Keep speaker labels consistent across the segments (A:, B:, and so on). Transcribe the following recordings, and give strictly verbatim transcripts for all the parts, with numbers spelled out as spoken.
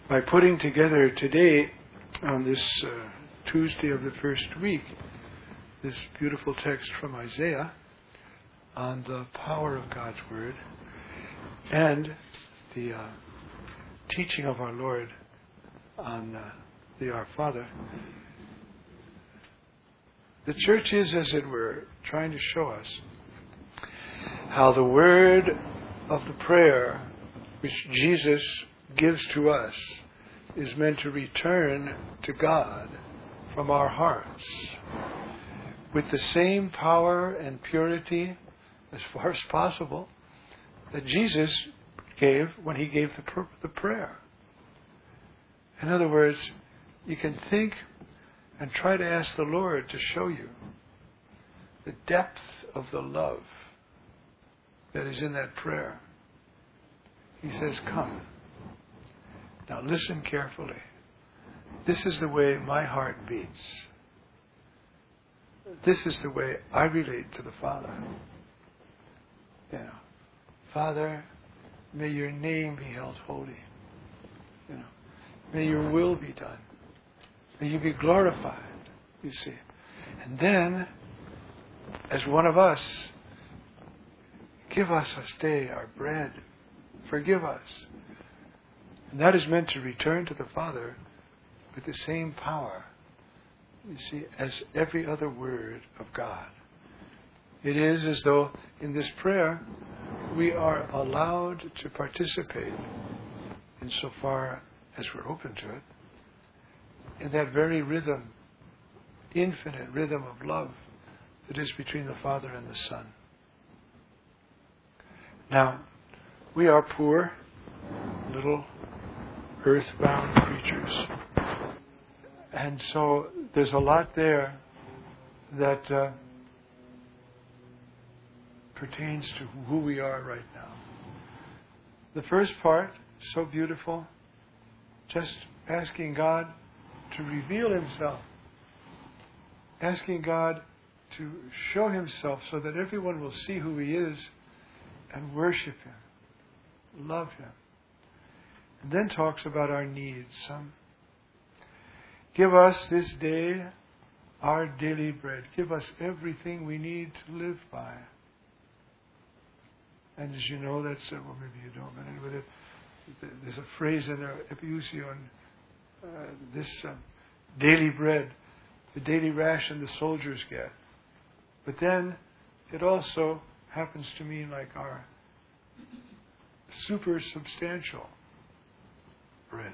A: by putting together today, on this uh, Tuesday of the first week, this beautiful text from Isaiah on the power of God's Word and the uh, teaching of our Lord on uh, the Our Father. The church is, as it were, trying to show us how the word of the prayer which Jesus gives to us is meant to return to God from our hearts with the same power and purity, as far as possible, that Jesus gave when he gave the, pr- the prayer. In other words, you can think and try to ask the Lord to show you the depth of the love that is in that prayer. He says, come. Now listen carefully. This is the way my heart beats. This is the way I relate to the Father. You know, Father, may your name be held holy. You know, may your will be done. May you be glorified, you see. And then, as one of us, give us this day our bread. Forgive us. And that is meant to return to the Father with the same power, you see, as every other word of God. It is as though in this prayer we are allowed to participate, insofar as we're open to it, in that very rhythm, infinite rhythm of love that is between the Father and the Son. Now, we are poor, little earthbound creatures. And so there's a lot there that uh, pertains to who we are right now. The first part, so beautiful, just asking God to reveal himself, asking God to show himself so that everyone will see who he is and worship him, love him. And then talks about our needs. Some, give us this day our daily bread. Give us everything we need to live by. And as you know, that's, uh, well, maybe you don't, but anyway, there's a phrase in there, epiousion, uh, this uh, daily bread, the daily ration the soldiers get. But then it also happens to mean like our super substantial bread.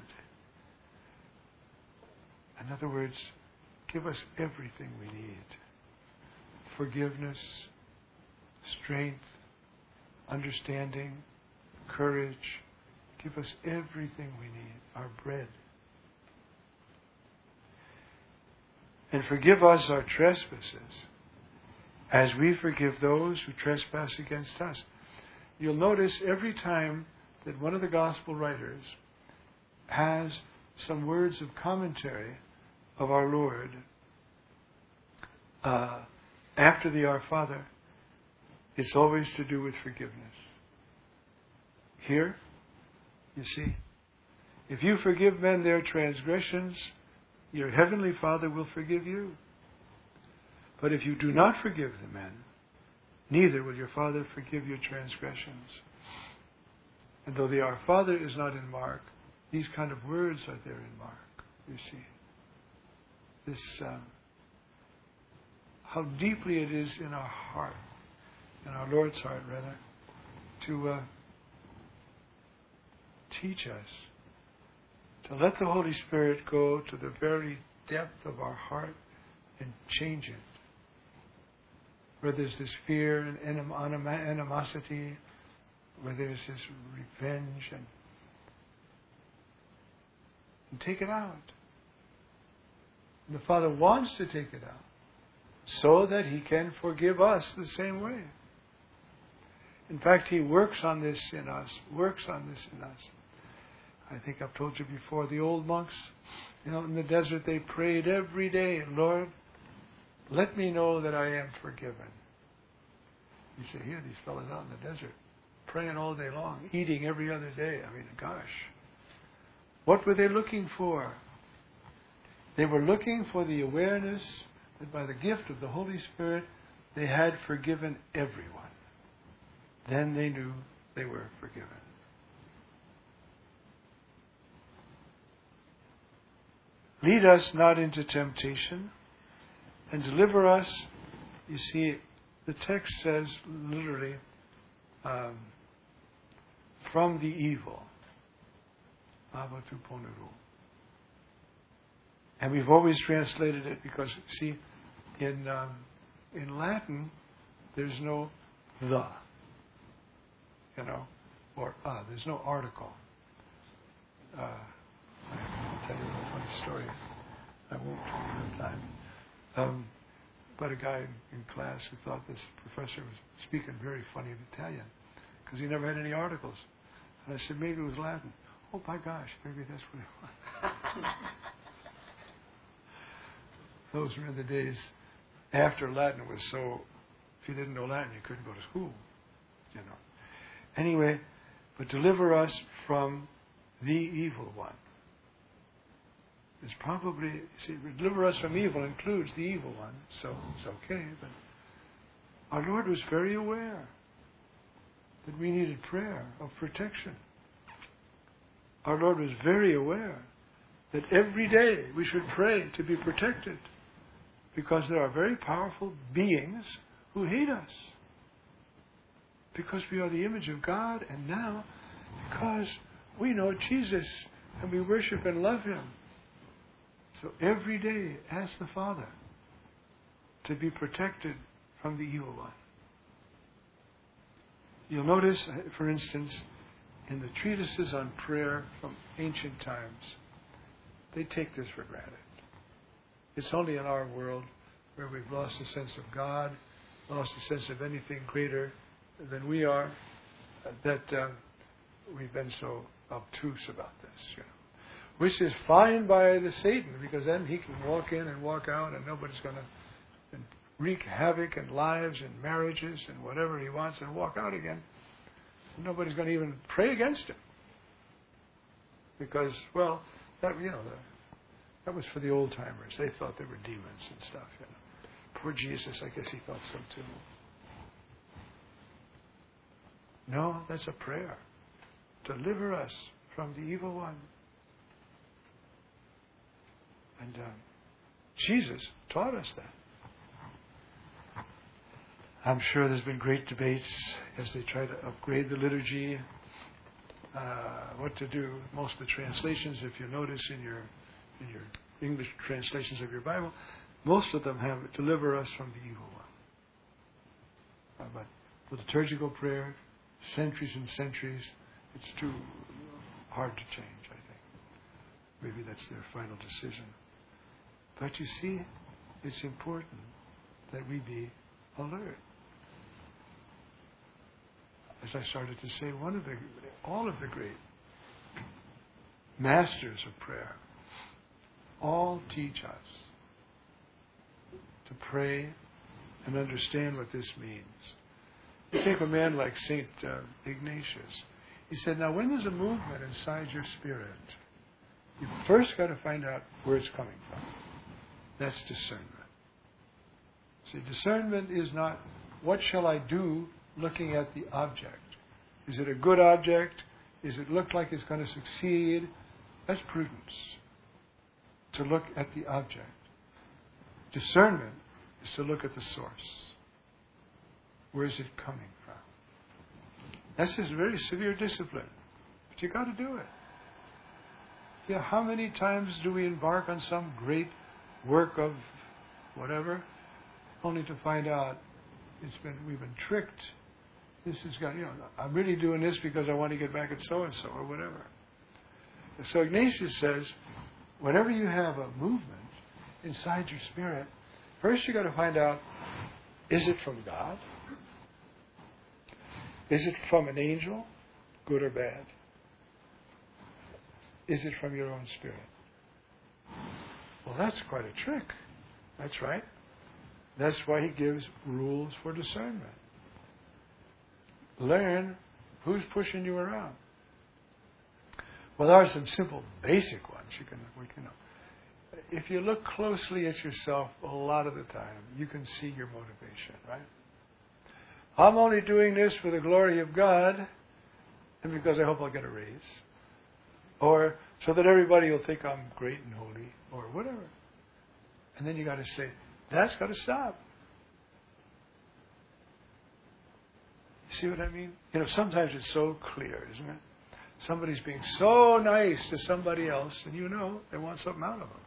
A: In other words, give us everything we need. Forgiveness, strength, understanding, courage. Give us everything we need, our bread. And forgive us our trespasses, as we forgive those who trespass against us. You'll notice every time that one of the gospel writers has some words of commentary of our Lord uh, after the Our Father, it's always to do with forgiveness. Here, you see, if you forgive men their transgressions, your heavenly Father will forgive you. But if you do not forgive the men, neither will your Father forgive your transgressions. And though the Our Father is not in Mark, these kind of words are there in Mark, you see. This, um, how deeply it is in our heart, in our Lord's heart, rather, to uh, teach us, to let the Holy Spirit go to the very depth of our heart and change it. Where there's this fear and anim- anim- animosity, where there's this revenge, and, and take it out. And the Father wants to take it out so that he can forgive us the same way. In fact, he works on this in us, works on this in us. I think I've told you before, the old monks, you know, in the desert, they prayed every day, Lord, let me know that I am forgiven. You say, here, these fellows out in the desert, praying all day long, eating every other day. I mean, gosh. What were they looking for? They were looking for the awareness that by the gift of the Holy Spirit, they had forgiven everyone. Then they knew they were forgiven. Lead us not into temptation, and deliver us. You see, the text says literally, um, from the evil. And we've always translated it because, see, in um, in Latin, there's no the, you know, or uh. There's no article. Uh, I'll tell you a funny story. I won't have time. Um, but a guy in class who thought this professor was speaking very funny Italian because he never had any articles. And I said, maybe it was Latin. Oh, my gosh, maybe that's what it was. Those were the days after Latin was so, if you didn't know Latin, you couldn't go to school, you know. Anyway, but deliver us from the evil one. It's probably, see, deliver us from evil includes the evil one, so it's okay, but our Lord was very aware that we needed prayer of protection. Our Lord was very aware that every day we should pray to be protected because there are very powerful beings who hate us because we are the image of God, and now because we know Jesus and we worship and love Him. So every day ask the Father to be protected from the evil one. You'll notice, for instance, in the treatises on prayer from ancient times, they take this for granted. It's only in our world where we've lost a sense of God, lost a sense of anything greater than we are, uh, that uh, we've been so obtuse about this, you know. Which is fine by the Satan, because then he can walk in and walk out and nobody's going to wreak havoc in lives and marriages and whatever he wants and walk out again. Nobody's going to even pray against him. Because, well, that, you know, the, that was for the old timers. They thought they were demons and stuff, you know. Poor Jesus, I guess he thought so too. No, that's a prayer. Deliver us from the evil one. And um, Jesus taught us that. I'm sure there's been great debates as they try to upgrade the liturgy, uh, what to do. Most of the translations, if you notice in your in your English translations of your Bible, most of them have deliver us from the evil one. Uh, but the liturgical prayer, centuries and centuries, it's too hard to change, I think. Maybe that's their final decision. But you see, it's important that we be alert. As I started to say, one of the, all of the great masters of prayer all teach us to pray and understand what this means. You take a man like Saint uh, Ignatius. He said, now when there's a movement inside your spirit, you first got to find out where it's coming from. That's discernment. See, discernment is not, what shall I do looking at the object? Is it a good object? Does it look like it's going to succeed? That's prudence, to look at the object. Discernment is to look at the source. Where is it coming from? That's just very severe discipline. But you got to do it. Yeah, how many times do we embark on some great work of whatever, only to find out it's been we've been tricked. This is got you know I'm really doing this because I want to get back at so and so or whatever. So Ignatius says, whenever you have a movement inside your spirit, first you got to find out, is it from God? Is it from an angel, good or bad? Is it from your own spirit? Well, that's quite a trick. That's right. That's why he gives rules for discernment. Learn who's pushing you around. Well, there are some simple, basic ones. You can, we can. If you look closely at yourself, a lot of the time, you can see your motivation, right? I'm only doing this for the glory of God, and because I hope I'll get a raise, or so that everybody will think I'm great and holy, or whatever. And then you got to say, that's got to stop. See what I mean? You know, sometimes it's so clear, isn't it? Somebody's being so nice to somebody else, and you know they want something out of them.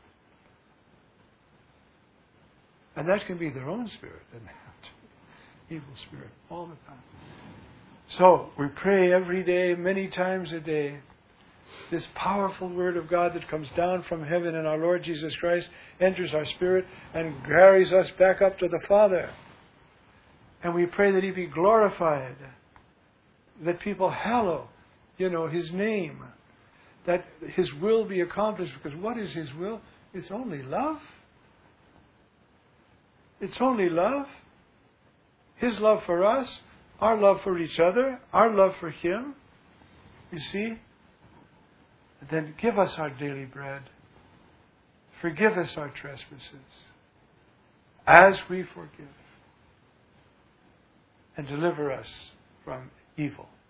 A: And that can be their own spirit, and evil spirit, all the time. So, we pray every day, many times a day, this powerful Word of God that comes down from heaven in our Lord Jesus Christ, enters our spirit, and carries us back up to the Father. And we pray that He be glorified, that people hallow, you know, His name, that His will be accomplished. Because what is His will? It's only love. It's only love. His love for us, our love for each other, our love for Him. You see? And then give us our daily bread. Forgive us our trespasses, as we forgive. And deliver us from evil.